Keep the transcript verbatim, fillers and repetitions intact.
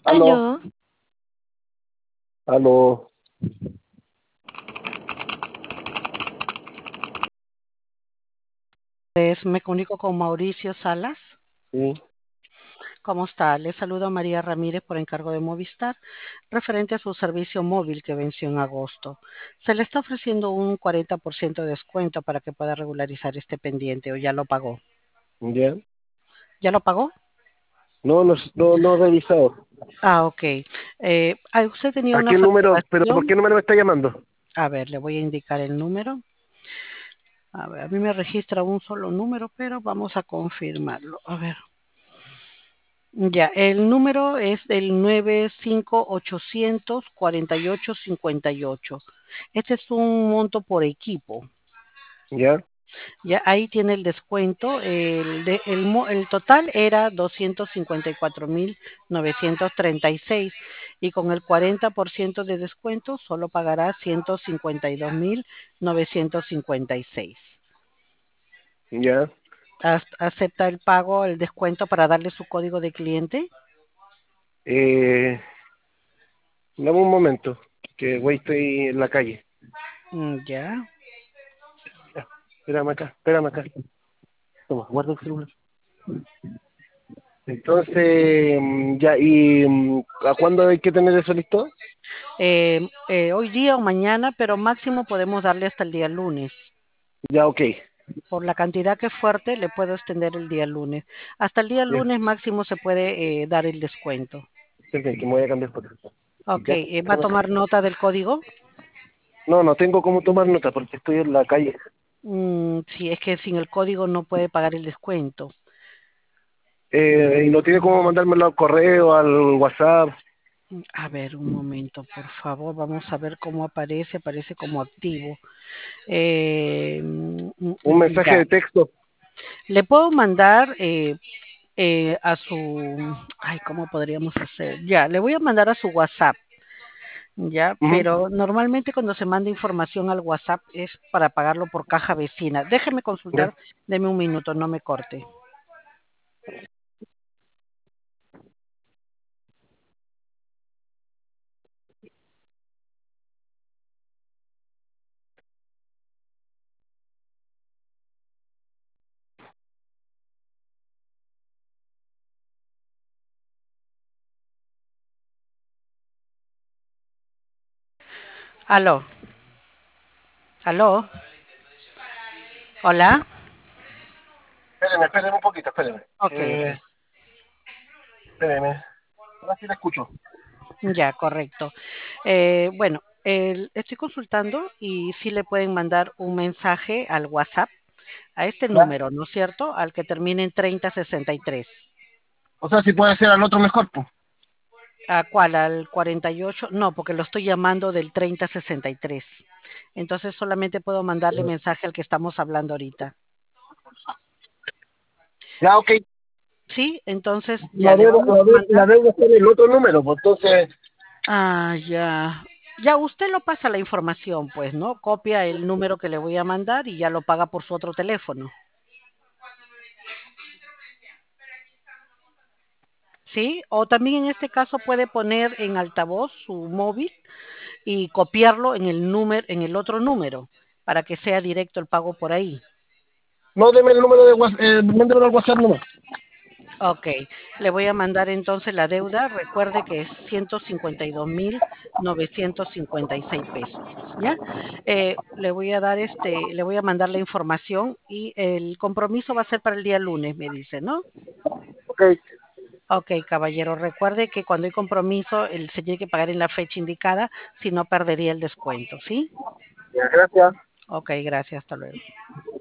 Aló, Aló, aló, Pues me comunico con Mauricio Salas. sí, ¿Cómo está? Le saludo a María Ramírez por encargo de Movistar, referente a su servicio móvil que venció en agosto. Se le está ofreciendo un cuarenta por ciento de descuento para que pueda regularizar este pendiente o ya lo pagó. ya. ¿Ya lo pagó? No, no, no, no he revisado. Ah, ok. Eh, ah, usted tenía ¿A una qué número? ¿Pero por facturación. qué número me está llamando? A ver, le voy a indicar el número. A ver, a mí me registra un solo número, pero vamos a confirmarlo. A ver. Ya, el número es el nueve cinco ochocientos cuarenta y ocho cincuenta y ocho. Este es un monto por equipo. Ya, Ya ahí tiene el descuento. El, de- el, mo- el total era doscientos cincuenta y cuatro mil novecientos treinta y seis y con el cuarenta por ciento de descuento solo pagará ciento cincuenta y dos mil novecientos cincuenta y seis. ya. As- ¿Acepta el pago, el descuento para darle su código de cliente? Eh, Dame un momento, que güey, estoy en la calle. Mm, ya. Ya, espérame acá, espérame acá. Toma, guarda el celular. Entonces, mm, ya, ¿y mm, a cuándo hay que tener eso listo? eh, eh, hoy día o mañana, pero máximo podemos darle hasta el día lunes. Ya, ok. Por la cantidad que es fuerte, le puedo extender el día lunes. Hasta el día Ya, lunes máximo se puede eh, dar el descuento. espérate, que me voy a cambiar por acá. Ok, Ya, eh, ¿va a espérame acá. tomar nota del código? No, no tengo cómo tomar nota porque estoy en la calle. Mm, sí, es que sin el código no puede pagar el descuento. Eh, y no tiene cómo mandármelo al correo, al WhatsApp. Mm, A ver, un momento, por favor, vamos a ver cómo aparece. Aparece como activo. Eh, mm, mm, Un mm, mensaje ya, de texto. le puedo mandar eh, eh, a su, ay, ¿cómo podríamos hacer? Ya, le voy a mandar a su WhatsApp, ya, Ujú, pero normalmente cuando se manda información al WhatsApp es para pagarlo por caja vecina. Déjeme ya. consultar, deme un minuto, no me corte. Aló, aló, hola. Espéreme, espéreme un poquito, espéreme. Ok, ok. Eh, Espéreme. Ahora sí la escucho. Ya, correcto. Eh, bueno, el- estoy consultando y sí le pueden mandar un mensaje al WhatsApp a este ¿Ya? número, ¿no es cierto? Al que termine en treinta sesenta y tres. O sea, si puede ser al otro mejor, pues. ¿A cuál? ¿Al cuarenta y ocho? No, porque lo estoy llamando del treinta sesenta y tres. Entonces solamente puedo mandarle mensaje al que estamos hablando ahorita. Ya, ok. Sí, entonces ya La le deuda, vamos la a deuda, la mandar. deuda está en el otro número, pues entonces. Ah, ya. Ya usted lo pasa la información, pues, ¿no? Copia el número que le voy a mandar y ya lo paga por su otro teléfono. ¿Sí? O también en este caso puede poner en altavoz su móvil y copiarlo en el número, en el otro número, para que sea directo el pago por ahí. No, deme el número de WhatsApp, eh, mándemelo al WhatsApp nomás. Ok, le voy a mandar entonces la deuda. Recuerde que es ciento cincuenta y dos mil novecientos cincuenta y seis pesos, ¿ya? Eh, le voy a dar este, le voy a mandar la información y el compromiso va a ser para el día lunes, me dice, ¿no? Ok, Ok, caballero, recuerde que cuando hay compromiso, el, se tiene que pagar en la fecha indicada, si no perdería el descuento, ¿sí? ya, gracias. Ok, gracias, hasta luego.